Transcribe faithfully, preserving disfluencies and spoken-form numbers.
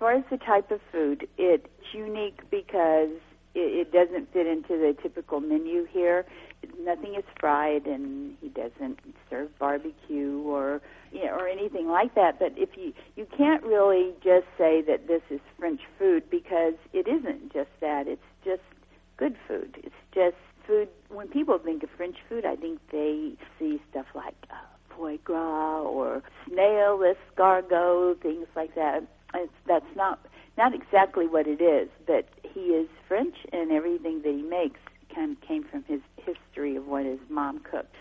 far as the type of food, it's unique because it, it doesn't fit into the typical menu here. Nothing is fried, and he doesn't serve barbecue or you know, or anything like that. But if you you can't really just say that this is French food because it isn't just that. It's just good food. It's just food. When people think of French food, I think they see stuff like uh, foie gras or snail escargot, things like that. It's, that's not not exactly what it is, but he is French, and everything that he makes kind of came from his history of what his mom cooked.